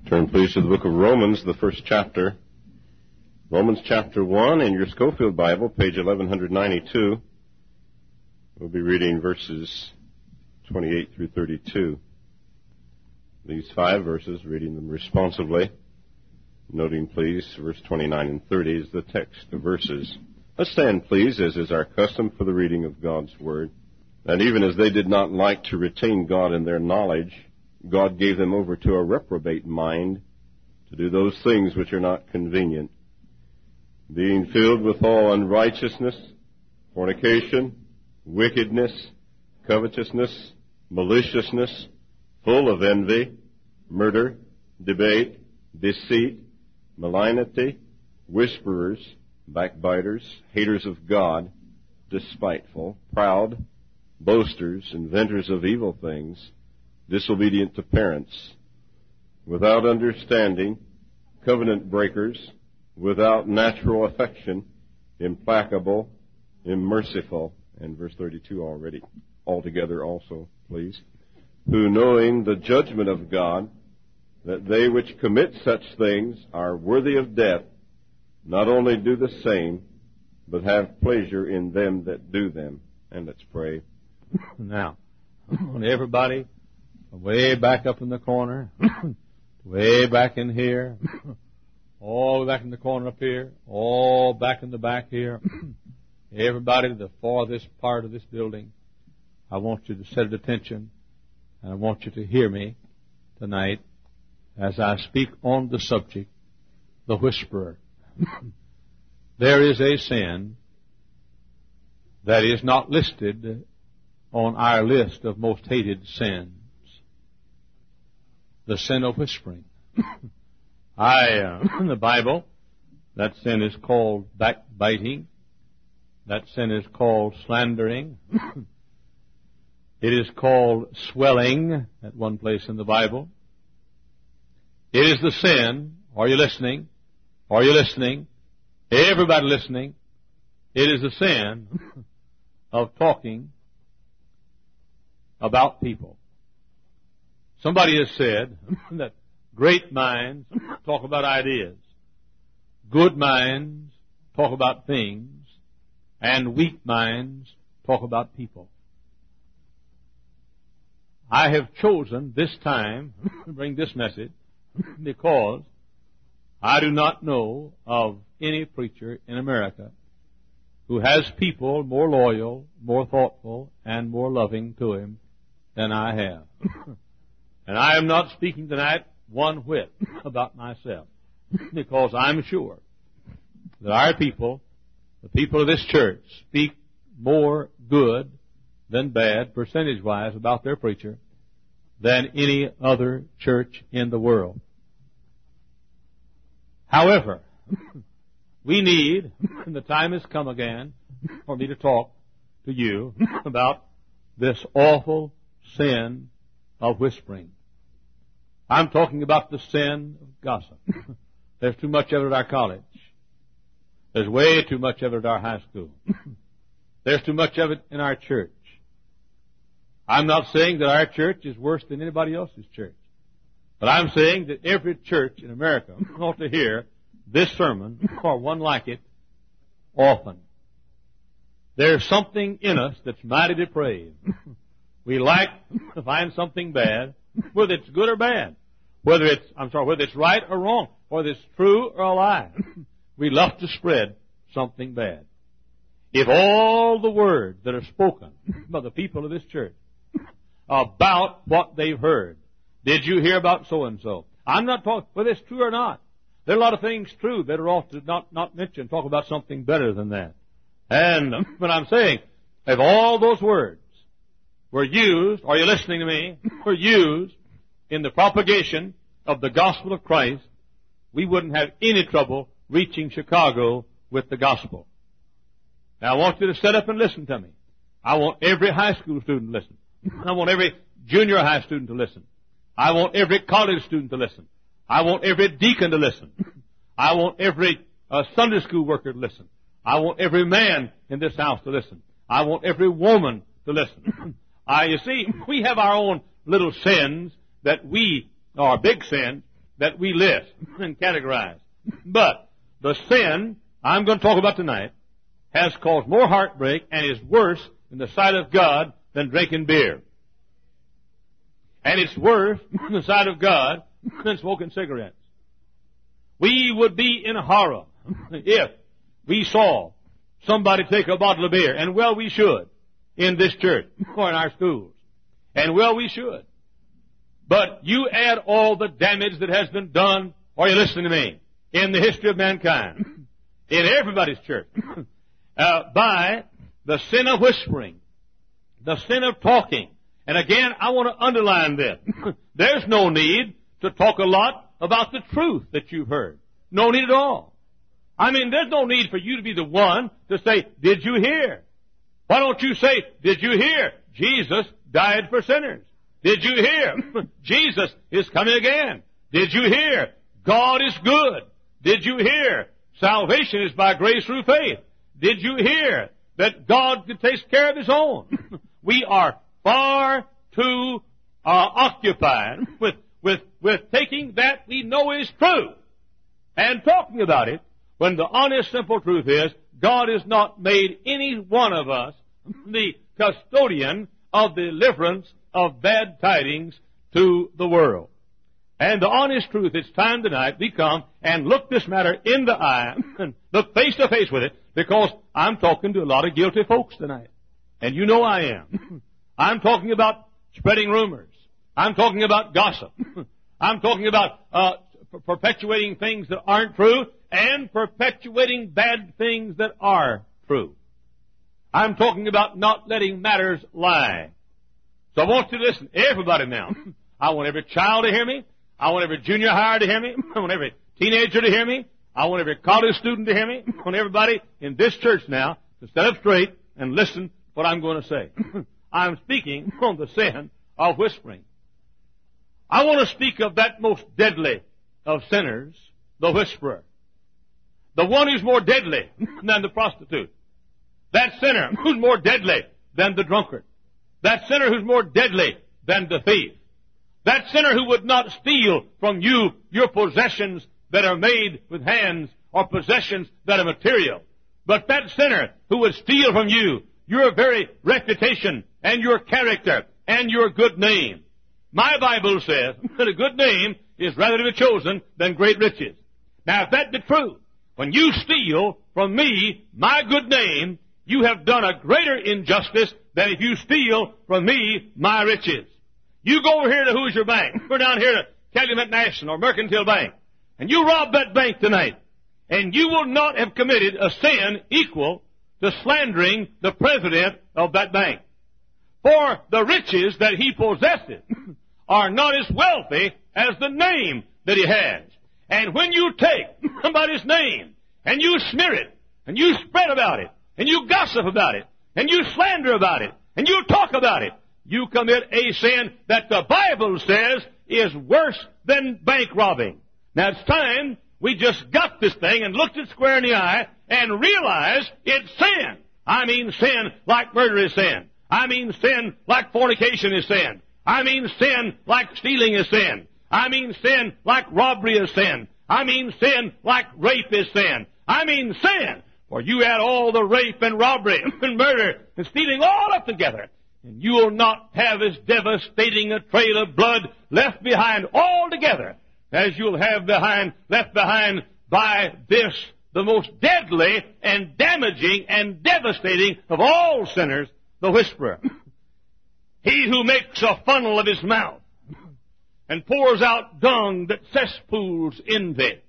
Turn please to the book of Romans, the first chapter. Romans chapter 1 in your Schofield Bible, page 1192. We'll be reading verses 28 through 32. These 5 verses, reading them responsively. Noting, please, verse 29 and 30 is the text of verses. Let's stand, please, as is our custom for the reading of God's Word. And even as they did not like to retain God in their knowledge, God gave them over to a reprobate mind to do those things which are not convenient, being filled with all unrighteousness, fornication, wickedness, covetousness, maliciousness, full of envy, murder, debate, deceit, malignity, whisperers, backbiters, haters of God, despiteful, proud, boasters, inventors of evil things, disobedient to parents, without understanding, covenant breakers, without natural affection, implacable, unmerciful, and verse 32 already, altogether also, please, who knowing the judgment of God, that they which commit such things are worthy of death, not only do the same, but have pleasure in them that do them. And let's pray. Now, everybody, way back up in the corner, way back in here, all the way back in the corner up here, all back in the back here, everybody to the farthest part of this building, I want you to set at attention, and I want you to hear me tonight as I speak on the subject, the whisperer. There is a sin that is not listed on our list of most hated sins. The sin of whispering. In the Bible, that sin is called backbiting. That sin is called slandering. It is called swelling at one place in the Bible. It is the sin, are you listening? Are you listening? Everybody listening. It is the sin of talking about people. Somebody has said that great minds talk about ideas, good minds talk about things, and weak minds talk about people. I have chosen this time to bring this message because I do not know of any preacher in America who has people more loyal, more thoughtful, and more loving to him than I have. And I am not speaking tonight one whit about myself, because I'm sure that our people, the people of this church, speak more good than bad, percentage-wise, about their preacher than any other church in the world. However, we need, and the time has come again, for me to talk to you about this awful sin of whispering. I'm talking about the sin of gossip. There's too much of it at our college. There's way too much of it at our high school. There's too much of it in our church. I'm not saying that our church is worse than anybody else's church. But I'm saying that every church in America ought to hear this sermon, or one like it, often. There's something in us that's mighty depraved. We like to find something bad, whether it's good or bad, whether it's right or wrong, whether it's true or a lie. We love to spread something bad. If all the words that are spoken by the people of this church about what they've heard, did you hear about so-and-so? I'm not talking whether it's true or not. There are a lot of things true that are often not mentioned. Talk about something better than that. And what I'm saying, if all those words were used, are you listening to me, were used in the propagation of the gospel of Christ, we wouldn't have any trouble reaching Chicago with the gospel. Now I want you to sit up and listen to me. I want every high school student to listen. I want every junior high student to listen. I want every college student to listen. I want every deacon to listen. I want every Sunday school worker to listen. I want every man in this house to listen. I want every woman to listen. You see, we have our own little sins that we, or big sins, that we list and categorize. But the sin I'm going to talk about tonight has caused more heartbreak and is worse in the sight of God than drinking beer. And it's worse in the sight of God than smoking cigarettes. We would be in horror if we saw somebody take a bottle of beer, and well, we should, in this church or in our schools. And well, we should. But you add all the damage that has been done, are you listening to me, in the history of mankind, in everybody's church, by the sin of whispering, the sin of talking. And again, I want to underline this. There's no need to talk a lot about the truth that you've heard. No need at all. I mean, there's no need for you to be the one to say, did you hear? Why don't you say, did you hear? Jesus died for sinners. Did you hear? Jesus is coming again. Did you hear? God is good. Did you hear? Salvation is by grace through faith. Did you hear that God takes care of His own? We are far too occupied with taking that we know is true and talking about it, when the honest, simple truth is God has not made any one of us the custodian of deliverance of bad tidings to the world. And the honest truth, it's time tonight we come and look this matter in the eye and look face to face with it, because I'm talking to a lot of guilty folks tonight. And you know I am. I'm talking about spreading rumors. I'm talking about gossip. I'm talking about perpetuating things that aren't true and perpetuating bad things that are true. I'm talking about not letting matters lie. So I want you to listen, everybody now. I want every child to hear me. I want every junior hire to hear me. I want every teenager to hear me. I want every college student to hear me. I want everybody in this church now to stand up straight and listen to what I'm going to say. I'm speaking on the sin of whispering. I want to speak of that most deadly of sinners, the whisperer. The one who's more deadly than the prostitute. That sinner who's more deadly than the drunkard. That sinner who's more deadly than the thief. That sinner who would not steal from you your possessions that are made with hands or possessions that are material. But that sinner who would steal from you your very reputation and your character and your good name. My Bible says that a good name is rather to be chosen than great riches. Now, if that be true, when you steal from me my good name, you have done a greater injustice than if you steal from me my riches. You go over here to Hoosier Bank, or down here to Calumet National or Mercantile Bank, and you rob that bank tonight, and you will not have committed a sin equal to slandering the president of that bank. For the riches that he possesses are not as wealthy as the name that he has. And when you take somebody's name, and you smear it, and you spread about it, and you gossip about it, and you slander about it, and you talk about it, you commit a sin that the Bible says is worse than bank robbing. Now it's time we just got this thing and looked it square in the eye and realized it's sin. I mean sin like murder is sin. I mean sin like fornication is sin. I mean sin like stealing is sin. I mean sin like robbery is sin. I mean sin like rape is sin. I mean sin. For you add all the rape and robbery and murder and stealing all up together, and you will not have as devastating a trail of blood left behind altogether as you'll have left behind by this, the most deadly and damaging and devastating of all sinners, the whisperer. He who makes a funnel of his mouth and pours out dung that cesspools envy.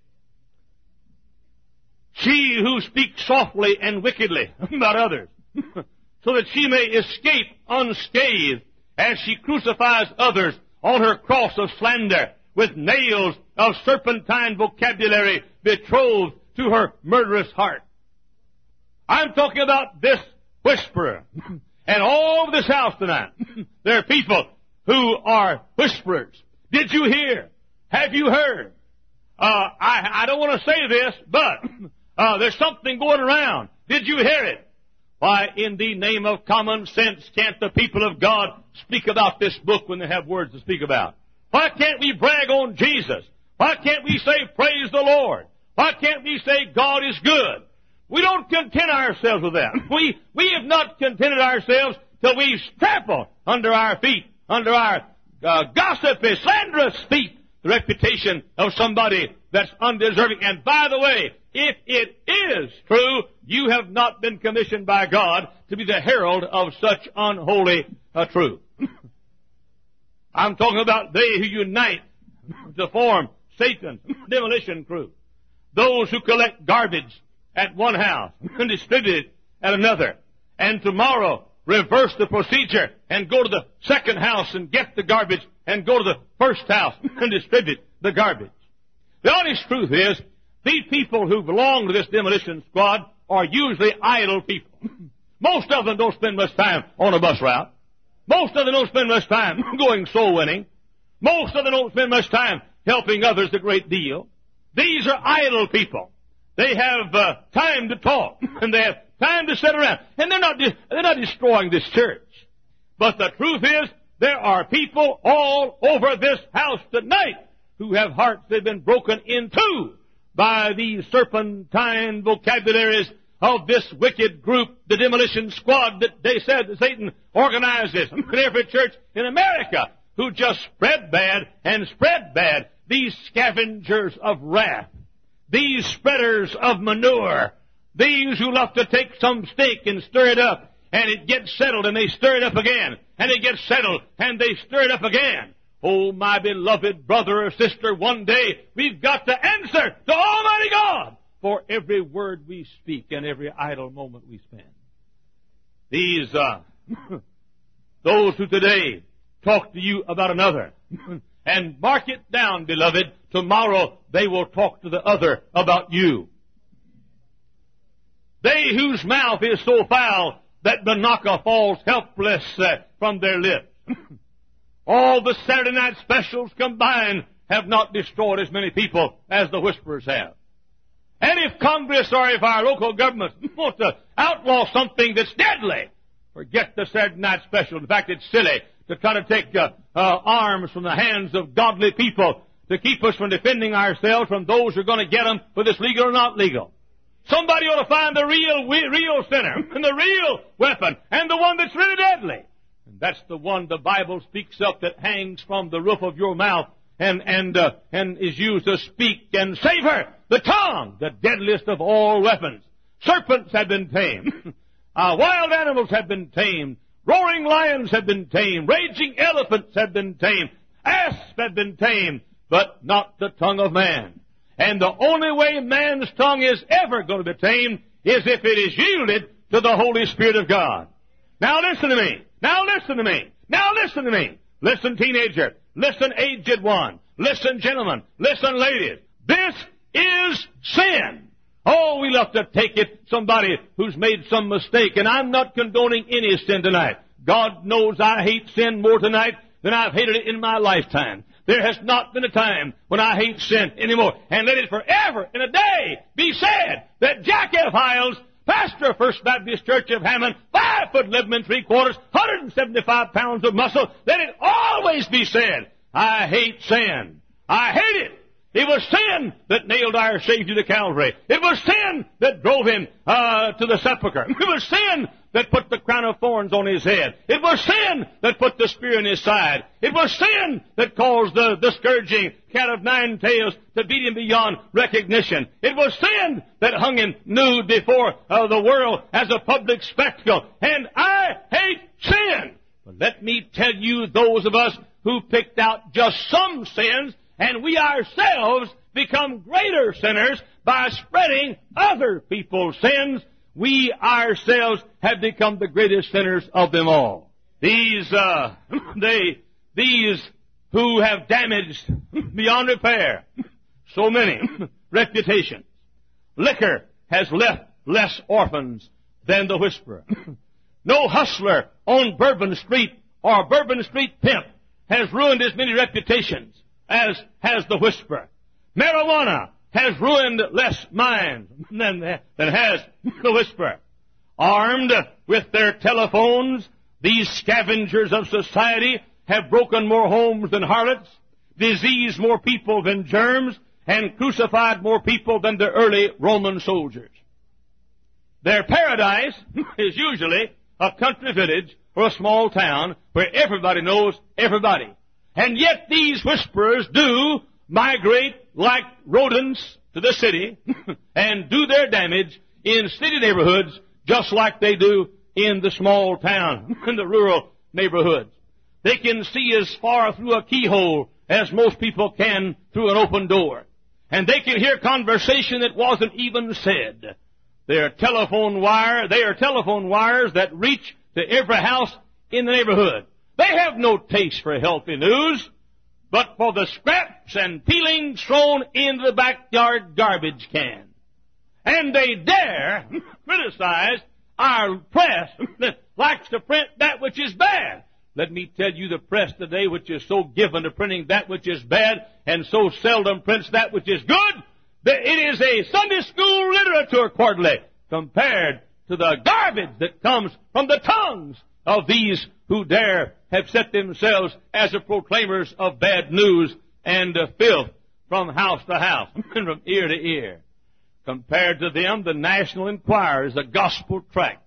She who speaks softly and wickedly about others, so that she may escape unscathed as she crucifies others on her cross of slander with nails of serpentine vocabulary betrothed to her murderous heart. I'm talking about this whisperer. And all over this house tonight, there are people who are whisperers. Did you hear? Have you heard? I don't want to say this, but there's something going around. Did you hear it? Why, in the name of common sense, can't the people of God speak about this book when they have words to speak about? Why can't we brag on Jesus? Why can't we say, praise the Lord? Why can't we say, God is good? We don't content ourselves with that. We have not contented ourselves till we trample under our feet, under our gossipy, slanderous feet, the reputation of somebody that's undeserving. And by the way, if it is true, you have not been commissioned by God to be the herald of such unholy truth. I'm talking about they who unite to form Satan's demolition crew. Those who collect garbage at one house and distribute it at another. And tomorrow reverse the procedure and go to the second house and get the garbage and go to the first house and distribute the garbage. The honest truth is, these people who belong to this demolition squad are usually idle people. Most of them don't spend much time on a bus route. Most of them don't spend much time going soul winning. Most of them don't spend much time helping others a great deal. These are idle people. They have time to talk, and they have time to sit around. And they're not destroying this church. But the truth is, there are people all over this house tonight who have hearts that have been broken in two by these serpentine vocabularies of this wicked group, the demolition squad that they said that Satan organizes in every church in America, who just spread bad and spread bad. These scavengers of wrath, these spreaders of manure, these who love to take some stink and stir it up, and it gets settled, and they stir it up again, and it gets settled, and they stir it up again. Oh, my beloved brother or sister, one day we've got to answer to Almighty God for every word we speak and every idle moment we spend. These, those who today talk to you about another, and mark it down, beloved, tomorrow they will talk to the other about you. They whose mouth is so foul that Binaca falls helpless from their lips. All the Saturday night specials combined have not destroyed as many people as the whisperers have. And if Congress or if our local government want to outlaw something that's deadly, forget the Saturday night special. In fact, it's silly to try to take arms from the hands of godly people to keep us from defending ourselves from those who are going to get them, whether it's legal or not legal. Somebody ought to find the real sinner and the real weapon and the one that's really deadly. And that's the one the Bible speaks of that hangs from the roof of your mouth and is used to speak and savor. The tongue, the deadliest of all weapons. Serpents have been tamed. Wild animals have been tamed. Roaring lions have been tamed. Raging elephants have been tamed. Asps have been tamed. But not the tongue of man. And the only way man's tongue is ever going to be tamed is if it is yielded to the Holy Spirit of God. Now listen to me. Now listen to me. Now listen to me. Listen, teenager. Listen, aged one. Listen, gentlemen. Listen, ladies. This is sin. Oh, we love to take it, somebody who's made some mistake, and I'm not condoning any sin tonight. God knows I hate sin more tonight than I've hated it in my lifetime. There has not been a time when I hate sin anymore. And let it forever and a day be said that Jack F. Hiles, pastor of First Baptist Church of Hammond, 5'11" 3/4, 175 pounds of muscle, let it always be said, I hate sin. I hate it. It was sin that nailed our Savior to Calvary. It was sin that drove him to the sepulchre. It was sin that put the crown of thorns on his head. It was sin that put the spear in his side. It was sin that caused the scourging cat of nine tails to beat him beyond recognition. It was sin that hung him nude before the world as a public spectacle. And I hate sin. But let me tell you, those of us who picked out just some sins, and we ourselves become greater sinners by spreading other people's sins, we ourselves have become the greatest sinners of them all. These who have damaged beyond repair so many reputations. Liquor has left less orphans than the whisperer. No hustler on Bourbon Street or Bourbon Street pimp has ruined as many reputations as has the whisperer. Marijuana has ruined less minds than has the whisperer. Armed with their telephones, these scavengers of society have broken more homes than harlots, diseased more people than germs, and crucified more people than the early Roman soldiers. Their paradise is usually a country village or a small town where everybody knows everybody. And yet these whisperers do migrate like rodents to the city and do their damage in city neighborhoods just like they do in the small town, in the rural neighborhoods. They can see as far through a keyhole as most people can through an open door. And they can hear conversation that wasn't even said. They are telephone wires that reach to every house in the neighborhood. They have no taste for healthy news, but for the scraps and peelings thrown into the backyard garbage can. And they dare criticize our press that likes to print that which is bad. Let me tell you, the press today, which is so given to printing that which is bad and so seldom prints that which is good, that it is a Sunday school literature quarterly compared to the garbage that comes from the tongues of these who dare have set themselves as the proclaimers of bad news and filth from house to house and from ear to ear. Compared to them, the National Enquirer is a gospel tract.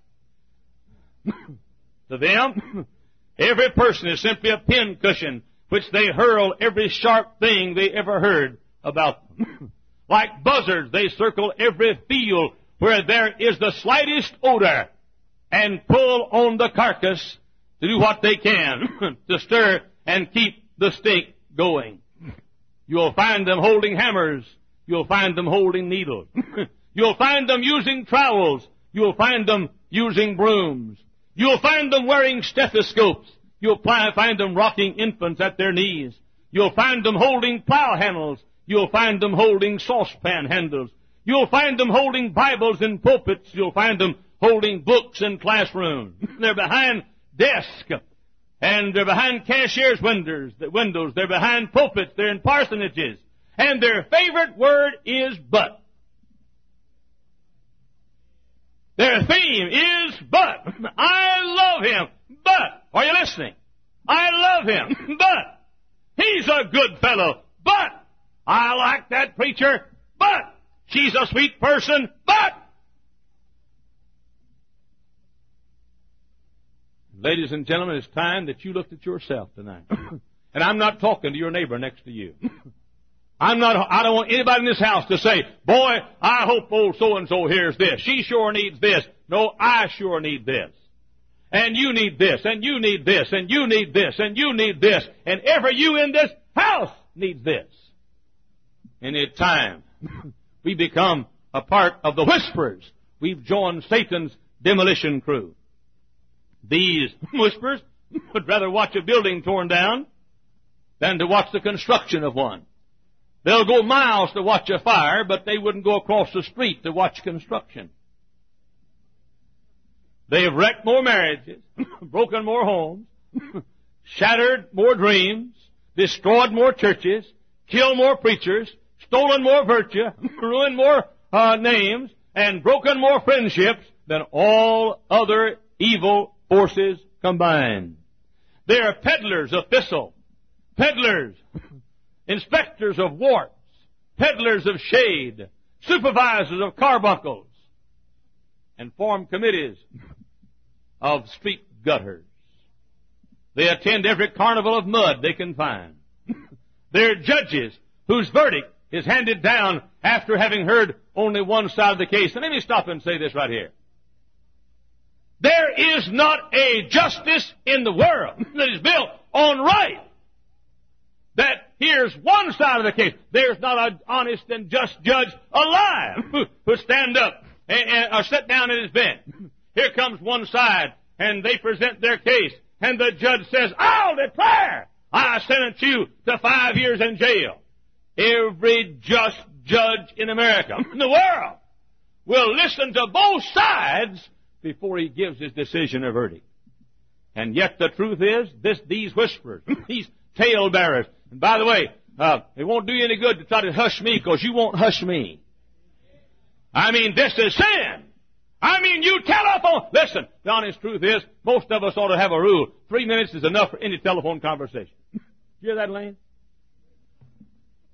To them, every person is simply a pincushion which they hurl every sharp thing they ever heard about them. Like buzzards, they circle every field where there is the slightest odor and pull on the carcass to do what they can to stir and keep the stink going. You'll find them holding hammers. You'll find them holding needles. You'll find them using trowels. You'll find them using brooms. You'll find them wearing stethoscopes. You'll find them rocking infants at their knees. You'll find them holding plow handles. You'll find them holding saucepan handles. You'll find them holding Bibles in pulpits. You'll find them holding books in classrooms. They're behind desks, and they're behind cashiers' windows. They're behind pulpits. They're in parsonages. And their favorite word is but. Their theme is but. I love him, but. Are you listening? I love him, but. He's a good fellow, but. I like that preacher, but. She's a sweet person, but. Ladies and gentlemen, it's time that you looked at yourself tonight. And I'm not talking to your neighbor next to you. I don't want anybody in this house to say, boy, I hope old so-and-so hears this. She sure needs this. No, I sure need this. And you need this, and you need this, and you need this, and you need this. And every you in this house needs this. And it's time we become a part of the whisperers. We've joined Satan's demolition crew. These whisperers would rather watch a building torn down than to watch the construction of one. They'll go miles to watch a fire, but they wouldn't go across the street to watch construction. They have wrecked more marriages, broken more homes, shattered more dreams, destroyed more churches, killed more preachers, stolen more virtue, ruined more names, and broken more friendships than all other evil forces combined. They are peddlers of thistle, peddlers, inspectors of warts, peddlers of shade, supervisors of carbuncles, and form committees of street gutters. They attend every carnival of mud they can find. They're judges whose verdict is handed down after having heard only one side of the case. And let me stop and say this right here. There is not a justice in the world that is built on right that hears one side of the case. There's not an honest and just judge alive who stand up or sit down in his bench. Here comes one side, and they present their case, and the judge says, I'll declare I sentence you to 5 years in jail. Every just judge in America, in the world, will listen to both sides before he gives his decision or verdict. And yet the truth is, these whisperers, these talebearers, and by the way, it won't do you any good to try to hush me, because you won't hush me. I mean, this is sin. I mean, you telephone. Listen, the honest truth is, most of us ought to have a rule. 3 minutes is enough for any telephone conversation. You hear that, Lane?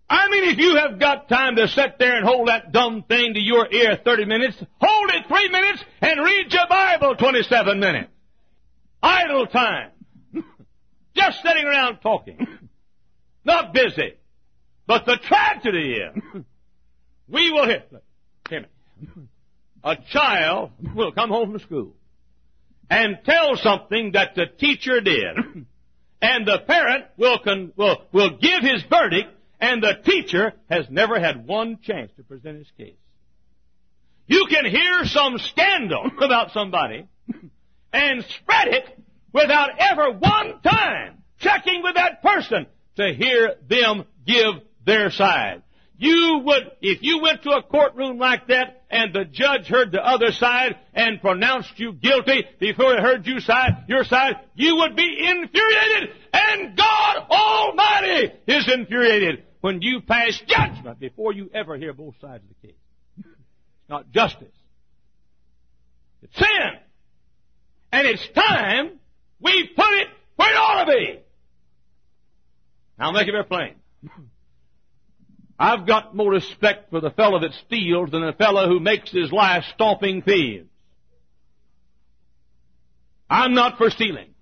I mean, if you have got time to sit there and hold that dumb thing to your ear 30 minutes, hold it 3 minutes and read your Bible 27 minutes. Idle time. Just sitting around talking. Not busy. But the tragedy is, we will hear me. A child will come home from school and tell something that the teacher did. And the parent will give his verdict, and the teacher has never had one chance to present his case. You can hear some scandal about somebody and spread it without ever one time checking with that person to hear them give their side. You would, if you went to a courtroom like that and the judge heard the other side and pronounced you guilty before he heard your side, you would be infuriated, and God Almighty is infuriated when you pass judgment before you ever hear both sides of the case. It's not justice. It's sin. And it's time we put it where it ought to be. Now, I'll make it very plain. I've got more respect for the fellow that steals than the fellow who makes his life stomping thieves. I'm not for stealing.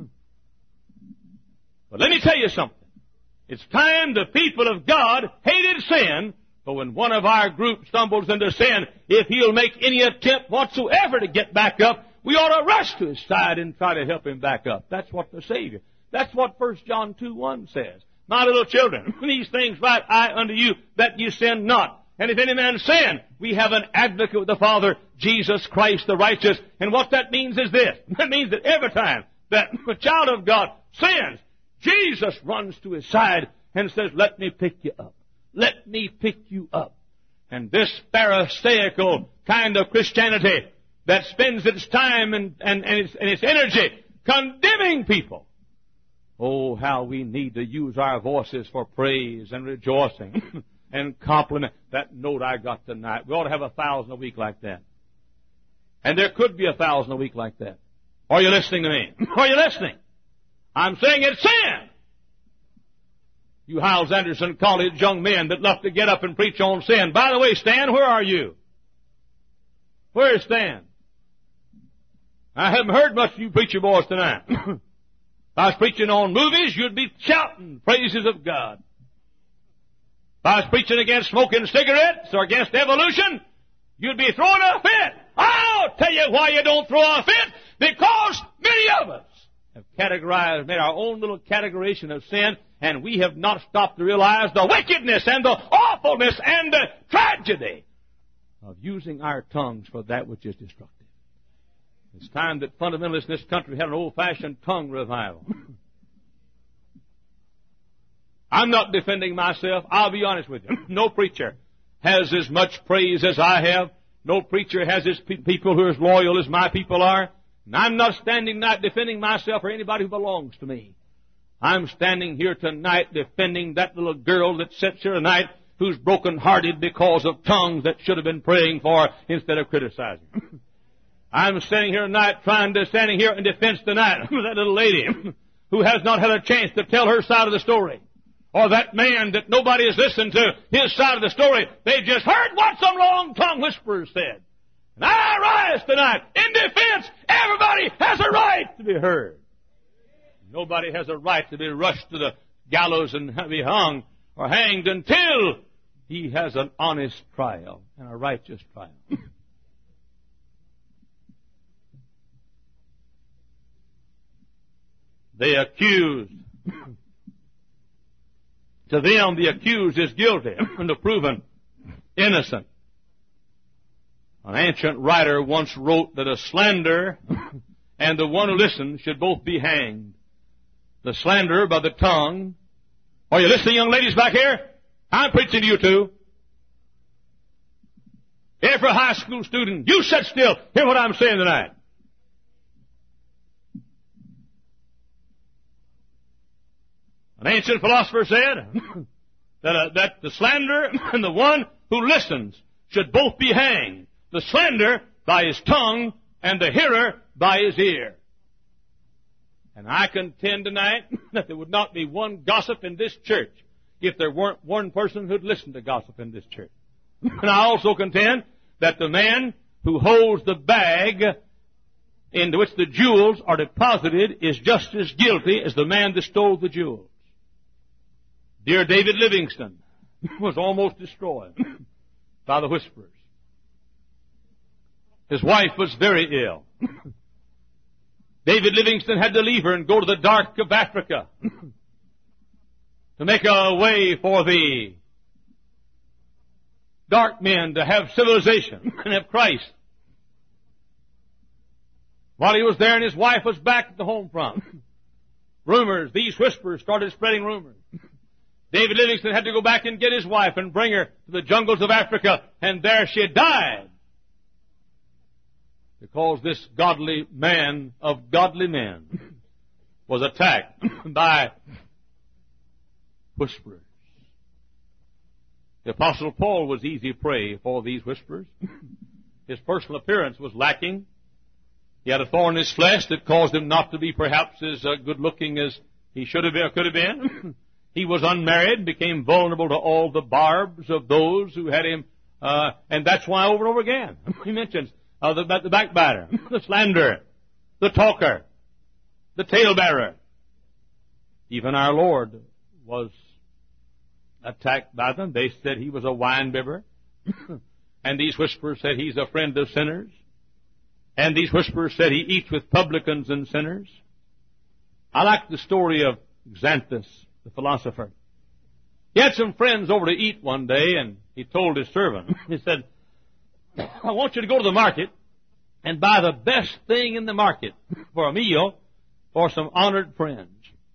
But let me tell you something. It's time the people of God hated sin, but when one of our group stumbles into sin, if he'll make any attempt whatsoever to get back up, we ought to rush to his side and try to help him back up. That's what the Savior. That's what 1 John 2:1 says. My little children, these things write I unto you, that you sin not. And if any man sin, we have an advocate with the Father, Jesus Christ the righteous. And what that means is this. That means that every time that a child of God sins, Jesus runs to his side and says, let me pick you up. Let me pick you up. And this pharisaical kind of Christianity that spends its time and its energy condemning people. Oh, how we need to use our voices for praise and rejoicing and compliment. That note I got tonight, we ought to have 1,000 a week like that. And there could be 1,000 a week like that. Are you listening to me? Are you listening? I'm saying it's sin. You Hiles Anderson College young men that love to get up and preach on sin. By the way, Stan, where are you? Where is Stan? I haven't heard much of you preacher boys tonight. If I was preaching on movies, you'd be shouting praises of God. If I was preaching against smoking cigarettes or against evolution, you'd be throwing a fit. I'll tell you why you don't throw a fit. Because many of us have made our own little categorization of sin, and we have not stopped to realize the wickedness and the awfulness and the tragedy of using our tongues for that which is destructive. It's time that fundamentalists in this country had an old-fashioned tongue revival. I'm not defending myself. I'll be honest with you. No preacher has as much praise as I have. No preacher has his people who are as loyal as my people are. And I'm not standing tonight defending myself or anybody who belongs to me. I'm standing here tonight defending that little girl that sits here tonight who's broken-hearted because of tongues that should have been praying for instead of criticizing. I'm standing here tonight standing here in defense tonight of that little lady who has not had a chance to tell her side of the story. Or that man that nobody has listened to his side of the story. They just heard what some long-tongued whisperers said. And I rise tonight in defense. Everybody has a right to be heard. Nobody has a right to be rushed to the gallows and be hung or hanged until he has an honest trial and a righteous trial. They accused. To them, the accused is guilty and the proven innocent. An ancient writer once wrote that a slanderer and the one who listens should both be hanged. The slanderer by the tongue. Are you listening, young ladies back here? I'm preaching to you too. Every high school student, you sit still. Hear what I'm saying tonight. An ancient philosopher said that the slanderer and the one who listens should both be hanged. The slanderer by his tongue and the hearer by his ear. And I contend tonight that there would not be one gossip in this church if there weren't one person who'd listen to gossip in this church. And I also contend that the man who holds the bag into which the jewels are deposited is just as guilty as the man that stole the jewels. Dear David Livingston was almost destroyed by the whisperers. His wife was very ill. David Livingston had to leave her and go to the dark of Africa to make a way for the dark men to have civilization and have Christ. While he was there and his wife was back at the home front, rumors, these whisperers started spreading rumors. David Livingston had to go back and get his wife and bring her to the jungles of Africa, and there she died. Because this godly man of godly men was attacked by whisperers. The Apostle Paul was easy prey for these whisperers. His personal appearance was lacking. He had a thorn in his flesh that caused him not to be perhaps as good looking as he should have been or could have been. He was unmarried and became vulnerable to all the barbs of those who had him, and that's why over and over again he mentions the backbiter, the slanderer, the talker, the talebearer. Even our Lord was attacked by them. They said he was a wine-bibber. And these whisperers said he's a friend of sinners. And these whisperers said he eats with publicans and sinners. I like the story of Xanthus, the philosopher. He had some friends over to eat one day, and he told his servant, he said, I want you to go to the market and buy the best thing in the market for a meal for some honored friends.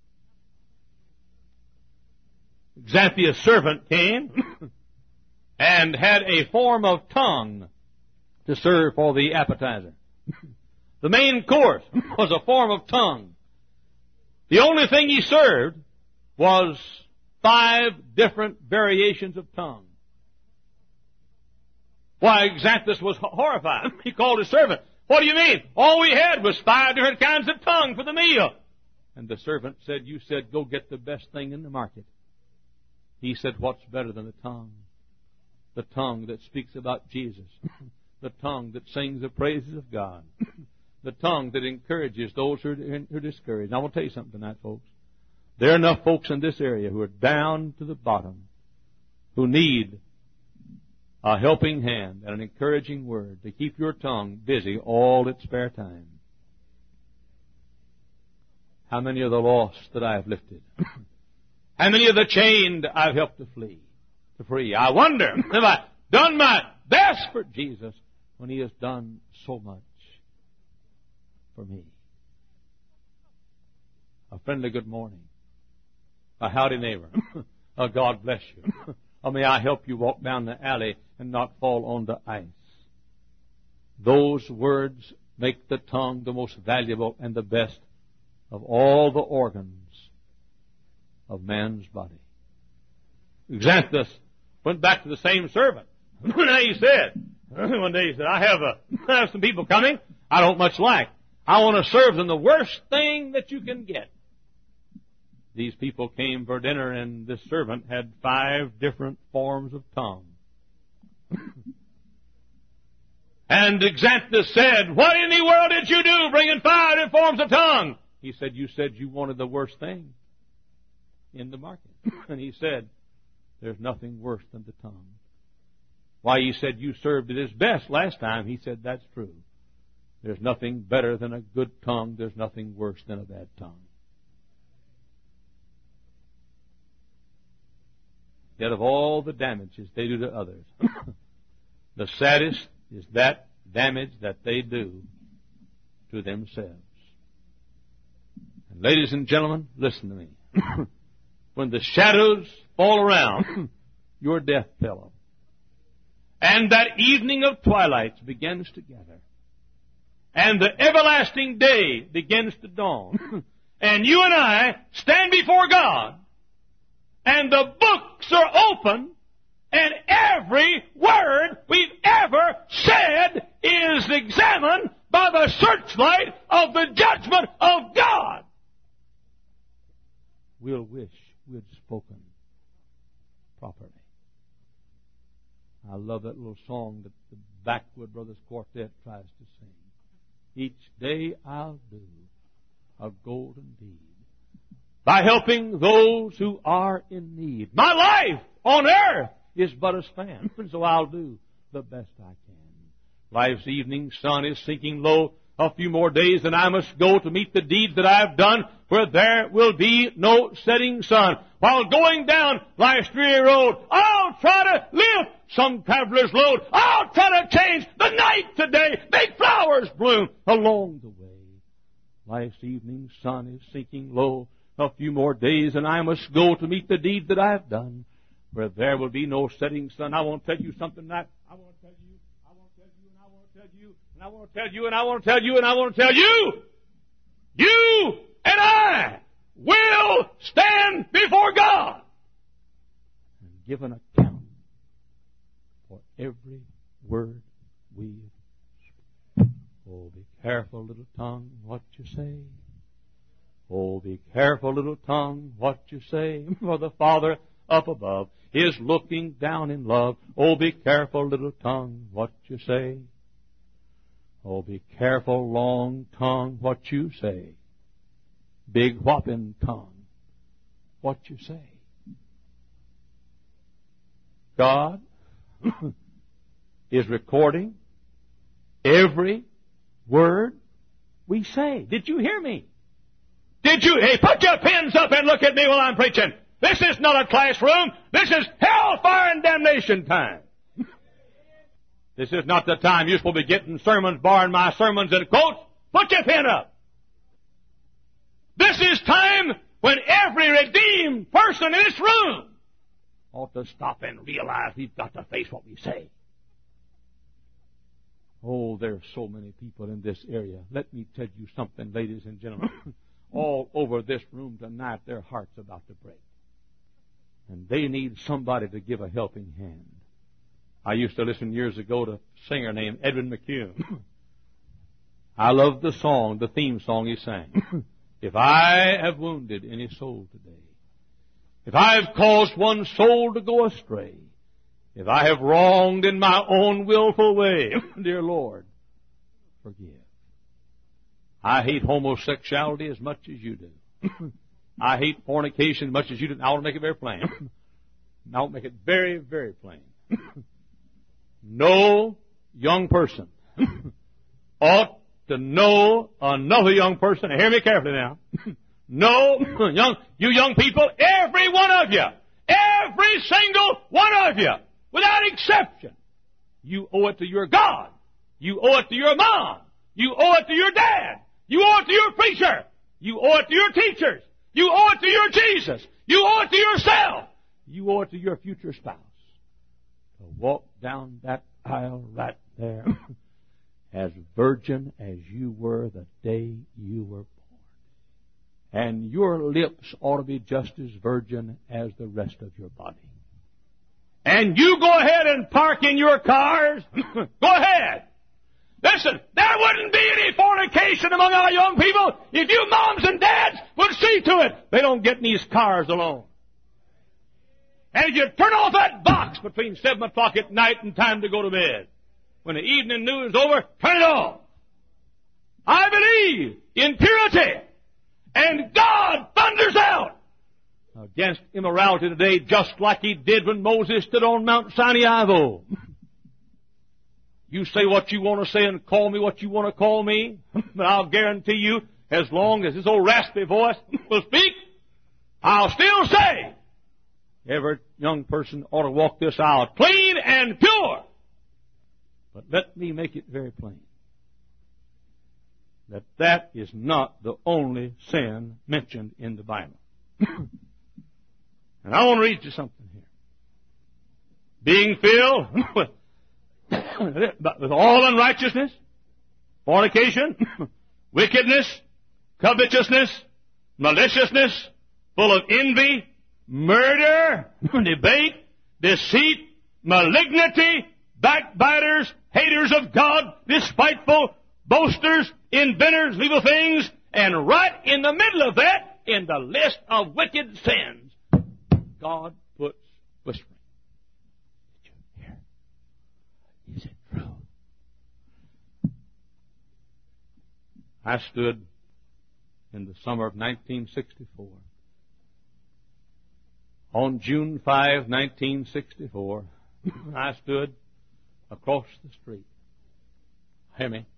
Xanthius' servant came and had a form of tongue to serve for the appetizer. The main course was a form of tongue. The only thing he served was 5 different variations of tongue. Why, Xanthus was horrified. He called his servant. What do you mean? All we had was 5 different kinds of tongue for the meal. And the servant said, you said, go get the best thing in the market. He said, what's better than the tongue? The tongue that speaks about Jesus. The tongue that sings the praises of God. The tongue that encourages those who are discouraged. Now, I want to tell you something tonight, folks. There are enough folks in this area who are down to the bottom, who need a helping hand and an encouraging word to keep your tongue busy all its spare time. How many are the lost that I have lifted? How many of the chained I've helped to free? I wonder, have I done my best for Jesus when He has done so much for me? A friendly good morning. A howdy neighbor. A God bless you. Or may I help you walk down the alley and not fall on the ice. Those words make the tongue the most valuable and the best of all the organs of man's body. Xanthus went back to the same servant. One day he said, I have some people coming I don't much like. I want to serve them the worst thing that you can get. These people came for dinner, and this servant had 5 different forms of tongue. And Xanthus said, what in the world did you do bringing 5 different forms of tongue? He said, you said you wanted the worst thing in the market. And he said, there's nothing worse than the tongue. Why, he said, you served it as best last time. He said, that's true. There's nothing better than a good tongue. There's nothing worse than a bad tongue. Yet of all the damages they do to others, the saddest is that damage that they do to themselves. And ladies and gentlemen, listen to me. When the shadows fall around your death pillow, and that evening of twilight begins to gather, and the everlasting day begins to dawn, and you and I stand before God, and the books are open, and every word we've ever said is examined by the searchlight of the judgment of God. We'll wish we'd spoken love that little song that the Backwood Brothers Quartet tries to sing. Each day I'll do a golden deed by helping those who are in need. My life on earth is but a span, so I'll do the best I can. Life's evening sun is sinking low. A few more days and I must go to meet the deeds that I have done, where there will be no setting sun. While going down life's dreary road, I'll try to lift some traveler's load. I'll try to change the night today. Make flowers bloom along the way. Life's evening sun is sinking low. A few more days and I must go to meet the deeds that I have done, where there will be no setting sun. I want to tell you something that I want to tell you, I want to tell you, and I want to tell you, and I want to tell you, and I want to tell you, and I want to tell you. You and I will stand before God and give an account for every word we speak. Oh, be careful, little tongue, what you say. Oh, be careful, little tongue, what you say, for the Father up above is looking down in love. Oh, be careful, little tongue, what you say. Oh, be careful, long tongue, what you say. Big whopping tongue, what you say. God is recording every word we say. Did you hear me? Did you? Hey, put your pens up and look at me while I'm preaching. This is not a classroom. This is hellfire and damnation time. This is not the time you're supposed to be getting sermons, barring my sermons and quotes. Put your pen up. This is time when every redeemed person in this room ought to stop and realize we've got to face what we say. Oh, there's so many people in this area. Let me tell you something, ladies and gentlemen. All over this room tonight, their heart's about to break. And they need somebody to give a helping hand. I used to listen years ago to a singer named Edwin McCune. I love the song, the theme song he sang. If I have wounded any soul today, if I have caused one soul to go astray, if I have wronged in my own willful way, dear Lord, forgive. I hate homosexuality as much as you do. I hate fornication as much as you do. I want to make it very plain. I want to make it very, very plain. No young person ought to know another young person. Now, hear me carefully now. No, you young people, every one of you, every single one of you, without exception, you owe it to your God. You owe it to your mom. You owe it to your dad. You owe it to your preacher. You owe it to your teachers. You owe it to your Jesus. You owe it to yourself. You owe it to your future spouse to walk down that aisle right there as virgin as you were the day you were born. And your lips ought to be just as virgin as the rest of your body. And you go ahead and park in your cars. Go ahead. Listen, there wouldn't be any fornication among our young people if you moms and dads would see to it they don't get in these cars alone. And if you turn off that box between 7 o'clock at night and time to go to bed, when the evening news is over, turn it off. I believe in purity. And God thunders out against immorality today just like He did when Moses stood on Mount Sinai. You say what you want to say and call me what you want to call me, but I'll guarantee you, as long as this old raspy voice will speak, I'll still say, every young person ought to walk this aisle clean and pure. But let me make it very plain that that is not the only sin mentioned in the Bible. And I want to read you something here. Being filled with all unrighteousness, fornication, wickedness, covetousness, maliciousness, full of envy, murder, debate, deceit, malignity, backbiters, haters of God, despiteful, boasters, inventors of evil things, and right in the middle of that, in the list of wicked sins, God puts whispering. Did you hear? I stood in the summer of 1964. On June 5, 1964, I stood across the street. Hear me?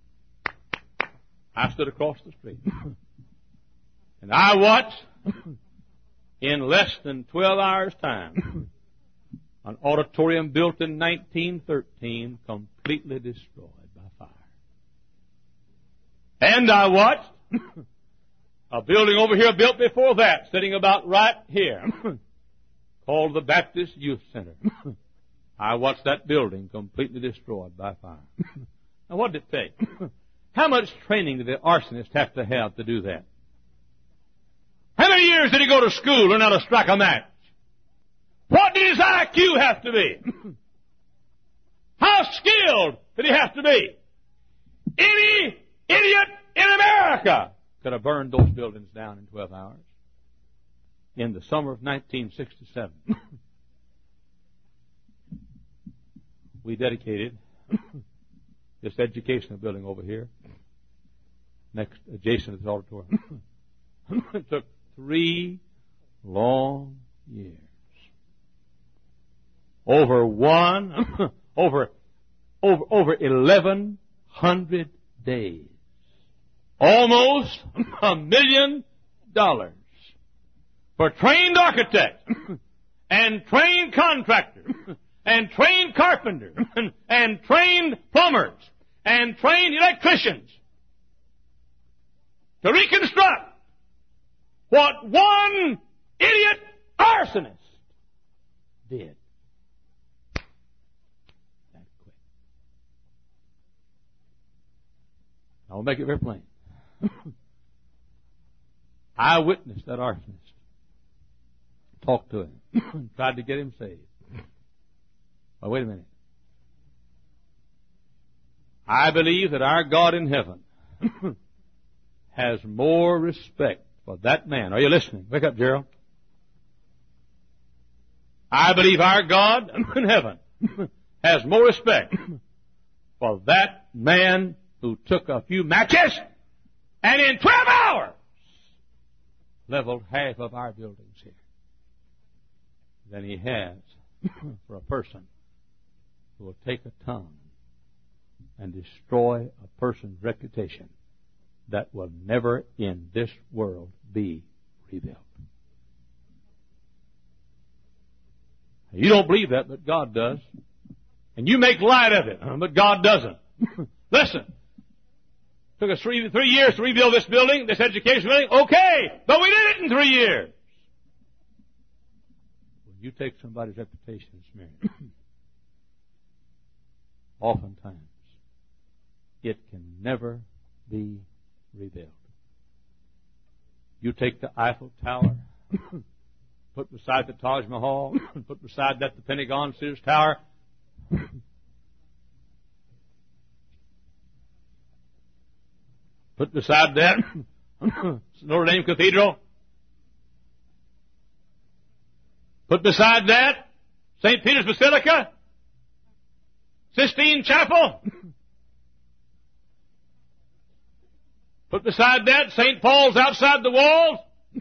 I stood across the street. And I watched, in less than 12 hours' time, an auditorium built in 1913 completely destroyed by fire. And I watched a building over here built before that, sitting about right here, called the Baptist Youth Center. I watched that building completely destroyed by fire. Now, what did it take? How much training did the arsonist have to do that? How many years did he go to school learn how to strike a match? What did his IQ have to be? How skilled did he have to be? Any idiot in America could have burned those buildings down in 12 hours. In the summer of 1967, we dedicated this educational building over here, next, adjacent to the auditorium. It took 3 long years. Over 1,100 days. Almost $1 million for trained architects and trained contractors and trained carpenters and trained plumbers and trained electricians to reconstruct what one idiot arsonist did. That quick. I'll make it very plain. I witnessed that arsonist. Talked to him. Tried to get him saved. Well, wait a minute. I believe that our God in heaven has more respect for that man. Are you listening? Wake up, Gerald. I believe our God in heaven has more respect for that man who took a few matches and in 12 hours leveled half of our buildings here than he has for a person who will take a tongue and destroy a person's reputation that will never in this world be rebuilt. You don't believe that, but God does. And you make light of it, but God doesn't. Listen. Took us 3 years to rebuild this building, this education building. Okay, but we did it in 3 years. When you take somebody's reputation and smear it, oftentimes it can never be rebuilt. You take the Eiffel Tower, put beside the Taj Mahal, put beside that the Pentagon Sears Tower. Put beside that Notre Dame Cathedral. Put beside that St. Peter's Basilica, Sistine Chapel. Put beside that St. Paul's outside the walls.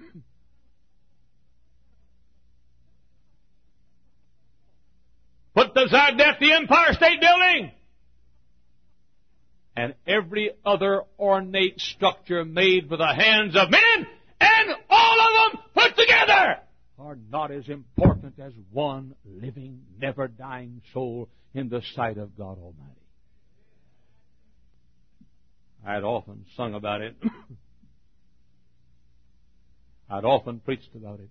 Put beside that the Empire State Building. And every other ornate structure made with the hands of men, and all of them put together are not as important as one living, never-dying soul in the sight of God Almighty. I had often sung about it. I'd often preached about it.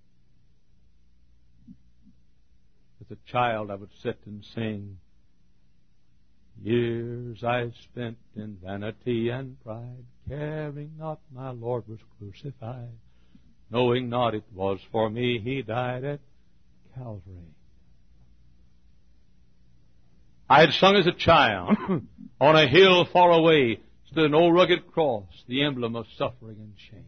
As a child, I would sit and sing, "Years I spent in vanity and pride, caring not my Lord was crucified, knowing not it was for me He died at Calvary." I had sung as a child, "On a hill far away stood an old rugged cross, the emblem of suffering and shame."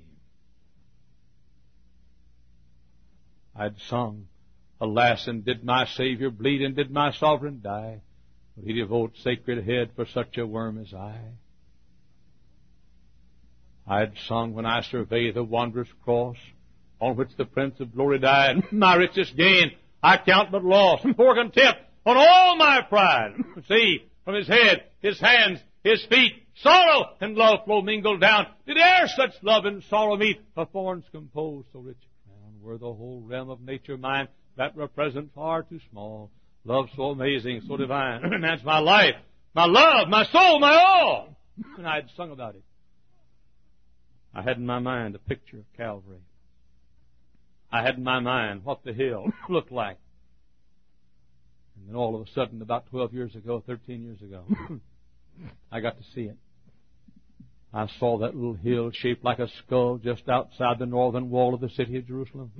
I had sung, "Alas, and did my Savior bleed, and did my Sovereign die? Would He devote sacred head for such a worm as I?" I had sung, when I survey the wondrous cross on which the Prince of Glory died, my richest gain I count but loss, and pour contempt on all my pride. See, from His head, His hands, His feet, sorrow and love flow mingled down. Did e'er such love and sorrow meet? Of thorns composed so rich a crown. Were the whole realm of nature mine, that were present far too small. Love so amazing, so divine. That's my life, my love, my soul, my all. And I had sung about it. I had in my mind a picture of Calvary. I had in my mind what the hill looked like. And then all of a sudden, about 12 years ago, 13 years ago, I got to see it. I saw that little hill shaped like a skull just outside the northern wall of the city of Jerusalem.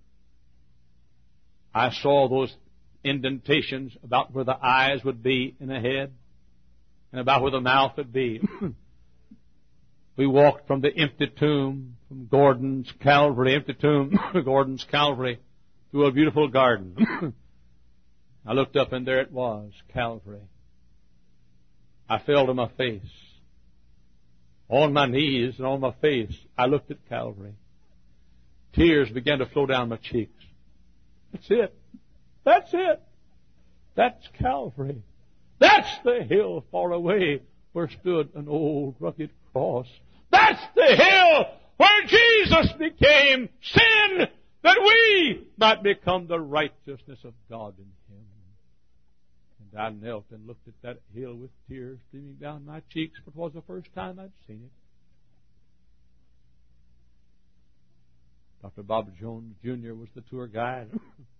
I saw those indentations about where the eyes would be in the head and about where the mouth would be. We walked from the empty tomb, from Gordon's Calvary, empty tomb, Gordon's Calvary, through a beautiful garden. I looked up and there it was, Calvary. I fell to my face. On my knees and on my face, I looked at Calvary. Tears began to flow down my cheeks. That's it. That's it. That's Calvary. That's the hill far away where stood an old rugged cross. That's the hill where Jesus became sin that we might become the righteousness of God in Him. And I knelt and looked at that hill with tears streaming down my cheeks, for it was the first time I'd seen it. Dr. Bob Jones Jr. was the tour guide.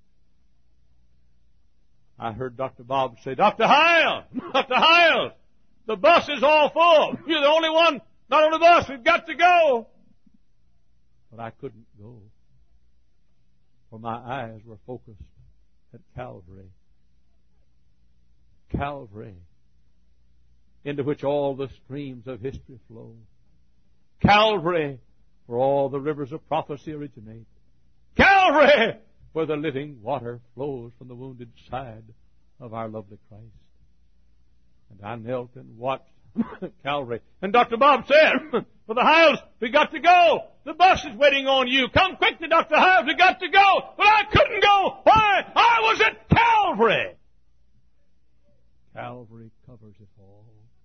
I heard Dr. Bob say, Dr. Hiles, the bus is all full. You're the only one not on the bus. We've got to go. But I couldn't go, for my eyes were focused at Calvary. Calvary, into which all the streams of history flow. Calvary, where all the rivers of prophecy originate. Calvary, where the living water flows from the wounded side of our lovely Christ. And I knelt and watched Calvary. And Dr. Bob said, for the Hiles, we got to go. The bus is waiting on you. Come quickly, Dr. Hiles, we got to go. But I couldn't go. Why? I was at Calvary. Calvary covers it all.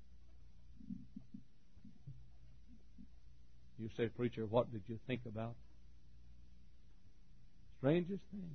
You say, preacher, what did you think about? Strangest thing.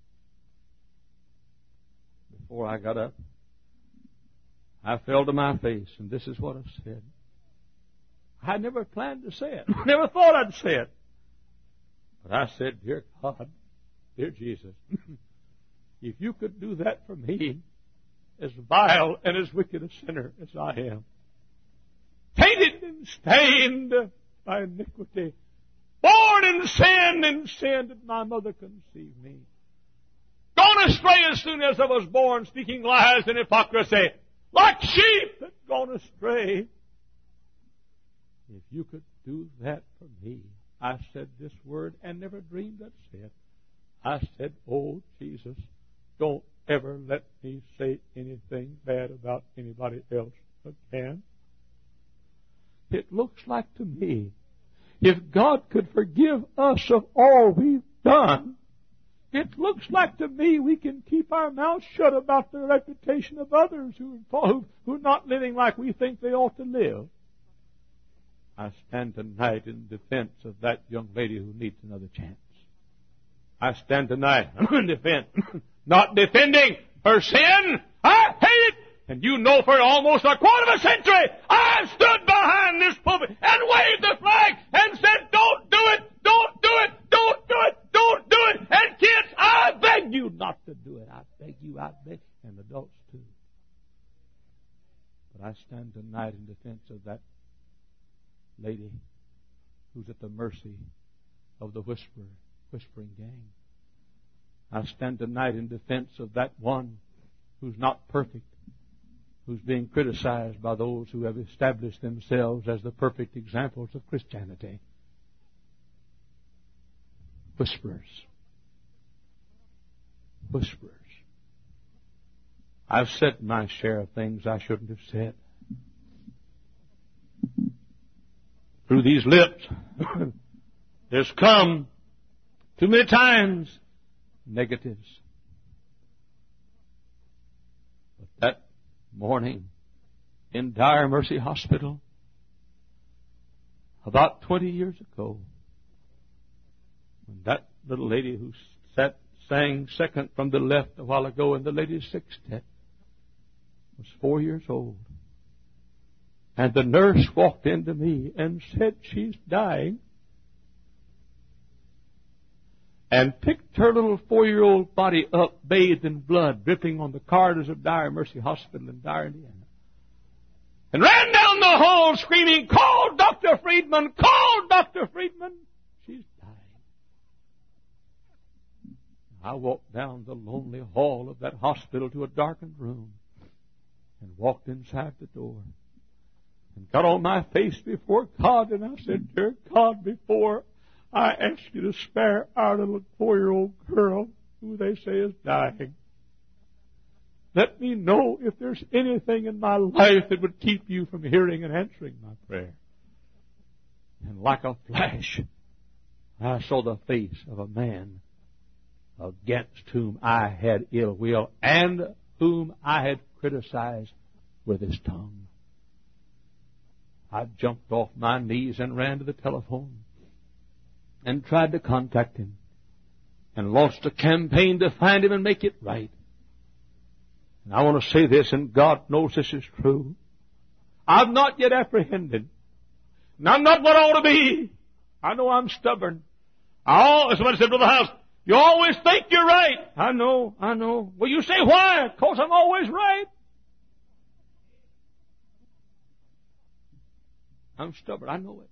Before I got up, I fell to my face, and this is what I said. I never planned to say it. Never thought I'd say it. But I said, dear God, dear Jesus, if you could do that for me, as vile and as wicked a sinner as I am, tainted and stained by iniquity, born in sin, and sin that my mother conceived me, gone astray as soon as I was born, speaking lies and hypocrisy, like sheep that gone astray. If you could do that for me, I said this word and never dreamed I'd say it. I said, oh, Jesus, don't ever let me say anything bad about anybody else again. It looks like to me, if God could forgive us of all we've done, it looks like to me we can keep our mouths shut about the reputation of others who are not living like we think they ought to live. I stand tonight in defense of that young lady who needs another chance. I stand tonight in defense, not defending her sin. I hate it. And you know, for almost a quarter of a century, I've stood behind this pulpit and waved the flag and said, don't do it, don't do it, don't do it, don't do it. And kids, I beg you not to do it. I beg you, and adults too. But I stand tonight in defense of that lady who's at the mercy of the whispering gang. I stand tonight in defense of that one who's not perfect, who's being criticized by those who have established themselves as the perfect examples of Christianity. Whisperers. Whisperers. I've said my share of things I shouldn't have said. through these lips, there's come too many times negatives. But that morning in Dire Mercy Hospital, about 20 years ago, when that little lady who sang second from the left a while ago in the ladies' sextet was 4 years old, and the nurse walked into me and said she's dying, and picked her little 4-year-old body up, bathed in blood, dripping on the corridors of Dire Mercy Hospital in Dyer, Indiana, and ran down the hall screaming, "Call Dr. Friedman! Call Dr. Friedman! She's dying." I walked down the lonely hall of that hospital to a darkened room and walked inside the door and got on my face before God, and I said, "Dear God, before I ask you to spare our little 4-year-old girl who they say is dying, let me know if there's anything in my life that would keep you from hearing and answering my prayer." And like a flash, I saw the face of a man against whom I had ill will and whom I had criticized with his tongue. I jumped off my knees and ran to the telephone and tried to contact him and launched a campaign to find him and make it right. And I want to say this, and God knows this is true. I've not yet apprehended. And I'm not what I ought to be. I know I'm stubborn. Somebody said, "Brother House, you always think you're right." I know. Well, you say why? Because I'm always right. I'm stubborn. I know it.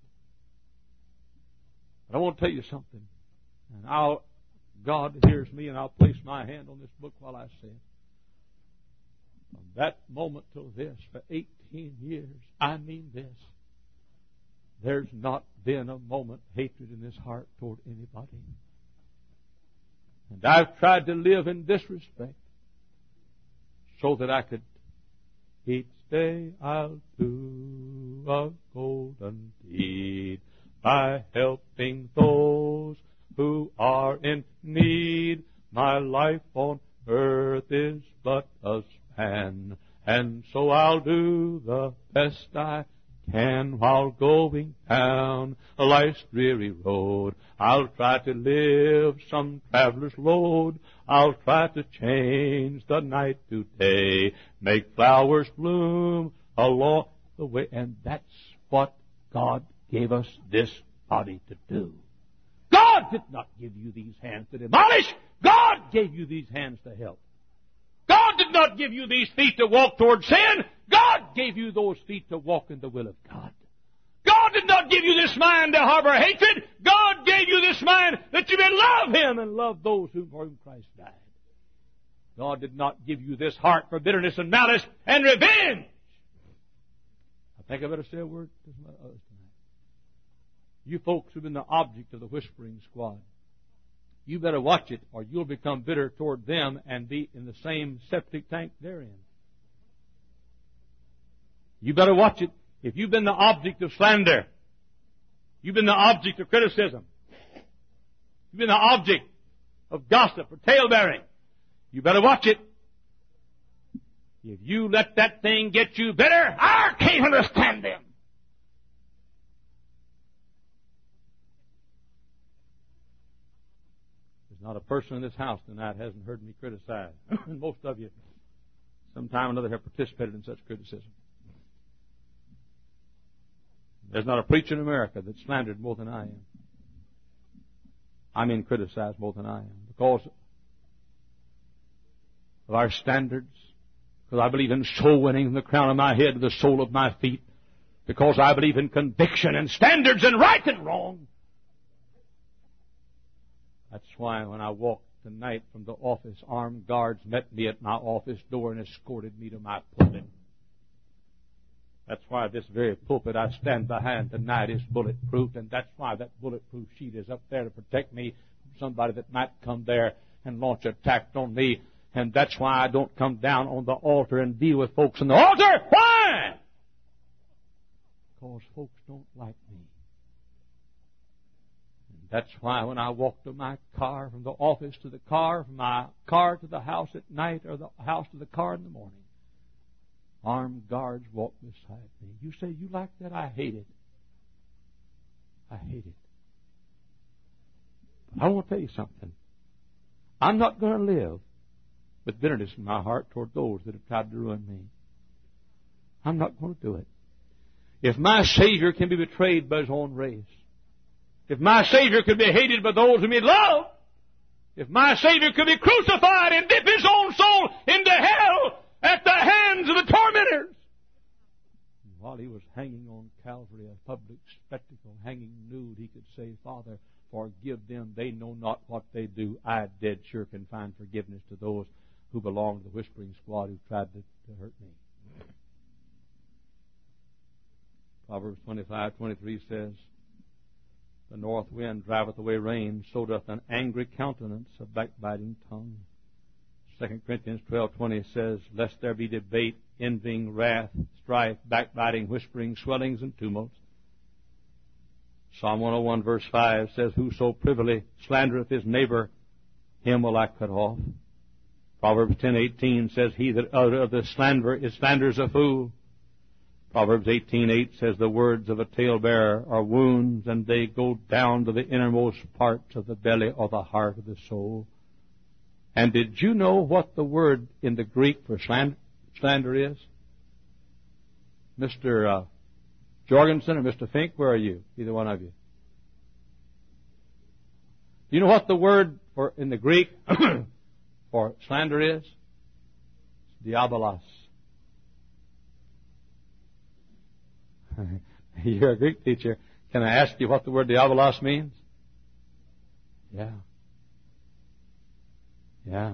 But I want to tell you something. And God hears me, and I'll place my hand on this book while I say it. From that moment till this, for 18 years, I mean this, there's not been a moment hatred in this heart toward anybody. And I've tried to live in this respect so that I could, each day I'll do a golden deed by helping those who are in need. My life on earth is but a span, and so I'll do the best I can while going down life's dreary road. I'll try to live some traveler's load. I'll try to change the night to day, make flowers bloom along the way. And that's what God gave us this body to do. God did not give you these hands to demolish. God gave you these hands to help. God did not give you these feet to walk toward sin. God gave you those feet to walk in the will of God. God did not give you this mind to harbor hatred. God gave you this mind that you may love Him and love those for whom Christ died. God did not give you this heart for bitterness and malice and revenge. I think I better say a word to some others tonight. You folks who've been the object of the whispering squad, you better watch it, or you'll become bitter toward them and be in the same septic tank they're in. You better watch it. If you've been the object of slander, you've been the object of criticism, you've been the object of gossip or talebearing, you better watch it. If you let that thing get you bitter, I can't understand them. There's not a person in this house tonight hasn't heard me criticize. And most of you, sometime or another, have participated in such criticism. There's not a preacher in America that's slandered more than I am. I mean criticized more than I am. Because of our standards. Because I believe in soul winning from the crown of my head to the sole of my feet. Because I believe in conviction and standards and right and wrong. That's why when I walked tonight from the office, armed guards met me at my office door and escorted me to my pulpit. That's why this very pulpit I stand behind tonight is bulletproof, and that's why that bulletproof sheet is up there to protect me from somebody that might come there and launch an attack on me. And that's why I don't come down on the altar and deal with folks on the altar. Why? Because folks don't like me. That's why when I walk to my car, from the office to the car, from my car to the house at night, or the house to the car in the morning, armed guards walk beside me. You say you like that? I hate it. I hate it. But I want to tell you something. I'm not going to live with bitterness in my heart toward those that have tried to ruin me. I'm not going to do it. If my Savior can be betrayed by His own race, if my Savior could be hated by those whom He loved, if my Savior could be crucified and dip His own soul into hell at the hands of the tormentors, while He was hanging on Calvary, a public spectacle, hanging nude, He could say, Father, forgive them. They know not what they do. I dead sure can find forgiveness to those who belong to the whispering squad who tried to hurt me. Proverbs 25:23 says, the north wind driveth away rain, so doth an angry countenance a backbiting tongue. 2 Corinthians 12:20 says, lest there be debate, envying, wrath, strife, backbiting, whispering, swellings, and tumults. Psalm 101 verse 5 says, whoso privily slandereth his neighbor, him will I cut off. Proverbs 10:18 says, he that uttereth the slanders a fool. Proverbs 18:8 says, the words of a talebearer are wounds, and they go down to the innermost parts of the belly or the heart of the soul. And did you know what the word in the Greek for slander is? Mr. Jorgensen or Mr. Fink, where are you? Either one of you. Do you know what the word for in the Greek for slander is? It's diabolos. You're a Greek teacher. Can I ask you what the word diabolos means? Yeah. Yeah.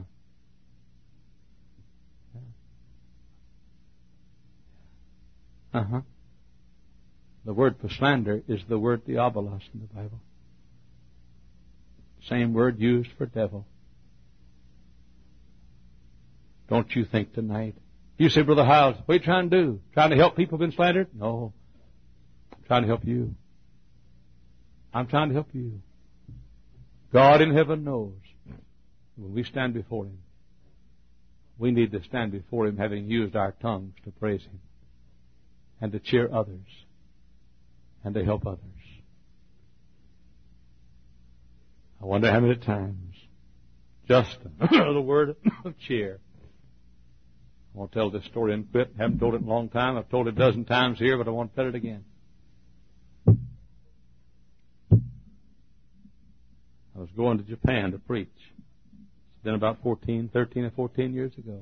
Uh-huh. The word for slander is the word diabolos in the Bible. Same word used for devil. Don't you think tonight? You say, Brother Hiles, what are you trying to do? Trying to help people who've been slandered? No. I'm trying to help you. I'm trying to help you. God in heaven knows when we stand before Him, we need to stand before Him having used our tongues to praise Him and to cheer others and to help others. I wonder how many times just the word of cheer. I want to tell this story and quit. I haven't told it in a long time. I've told it a dozen times here, but I want to tell it again. I was going to Japan to preach. It's been about 13 or 14 years ago.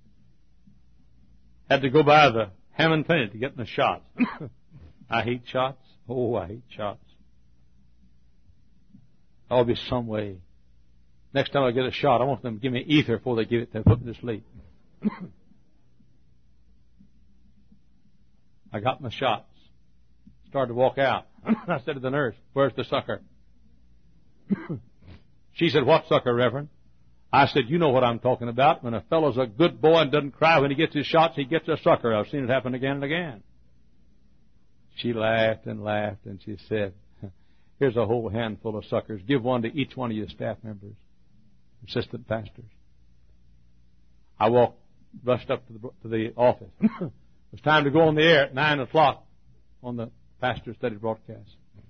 Had to go by the Hammond Clinic to get my shots. I hate shots. Oh, I hate shots. There'll be some way. Next time I get a shot, I want them to give me ether before they give it to put me to sleep. I got my shots. Started to walk out. I said to the nurse, where's the sucker? She said, what sucker, Reverend? I said, you know what I'm talking about. When a fellow's a good boy and doesn't cry when he gets his shots, he gets a sucker. I've seen it happen again and again. She laughed and laughed, and she said, here's a whole handful of suckers. Give one to each one of your staff members, assistant pastors. I rushed up to the office. It was time to go on the air at 9 o'clock on the pastor study broadcast.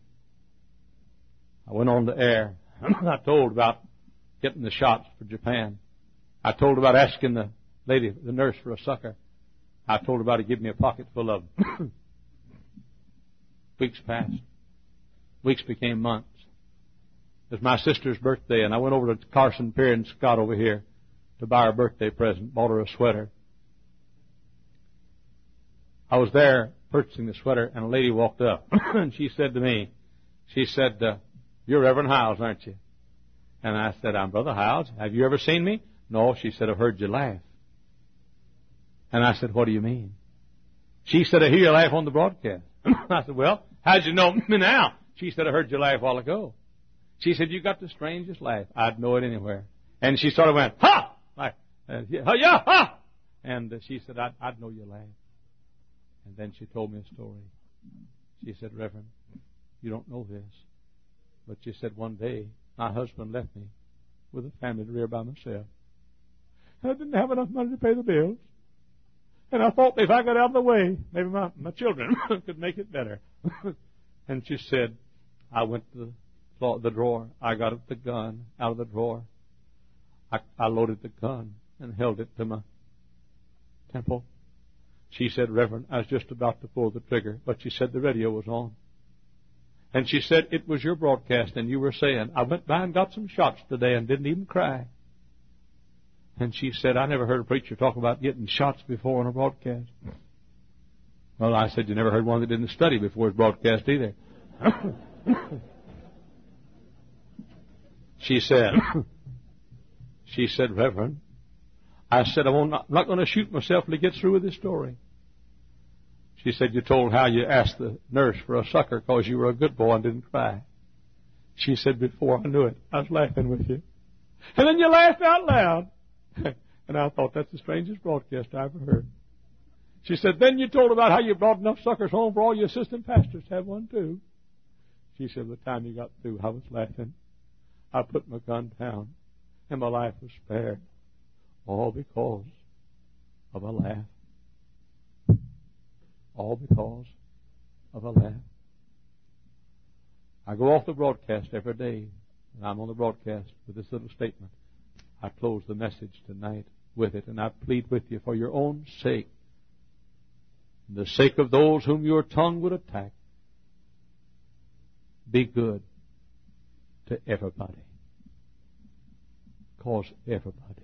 I went on the air. I told about getting the shots for Japan. I told about asking the lady, the nurse, for a sucker. I told her about to give me a pocket full of them. Weeks passed. Weeks became months. It was my sister's birthday, and I went over to Carson, Perry, and Scott over here to buy her a birthday present. Bought her a sweater. I was there purchasing the sweater, and a lady walked up, and she said to me, you're Reverend Hiles, aren't you? And I said, I'm Brother Hiles. Have you ever seen me? No. She said, I've heard you laugh. And I said, what do you mean? She said, I hear you laugh on the broadcast. I said, well, how'd you know me now? She said, I heard you laugh a while ago. She said, you got the strangest laugh. I'd know it anywhere. And she sort of went, ha! Like, yeah, ha! And she said, I'd know your laugh. And then she told me a story. She said, Reverend, you don't know this, But she said, one day, my husband left me with a family to rear by myself. And I didn't have enough money to pay the bills. And I thought if I got out of the way, maybe my children could make it better. And she said, I went to the drawer. I got the gun out of the drawer. I loaded the gun and held it to my temple. She said, Reverend, I was just about to pull the trigger, but she said the radio was on. And she said, it was your broadcast, and you were saying, I went by and got some shots today and didn't even cry. And she said, I never heard a preacher talk about getting shots before on a broadcast. Well, I said, you never heard one that didn't study before his broadcast either. She said, Reverend, I said, I'm not going to shoot myself till he gets through with this story. She said, you told how you asked the nurse for a sucker because you were a good boy and didn't cry. She said, before I knew it, I was laughing with you. And then you laughed out loud. And I thought, that's the strangest broadcast I ever heard. She said, then you told about how you brought enough suckers home for all your assistant pastors to have one too. She said, by the time you got through, I was laughing. I put my gun down, and my life was spared. All because of a laugh. All because of a laugh. I go off the broadcast every day, and I'm on the broadcast with this little statement. I close the message tonight with it, and I plead with you for your own sake, and the sake of those whom your tongue would attack. Be good to everybody. Cause everybody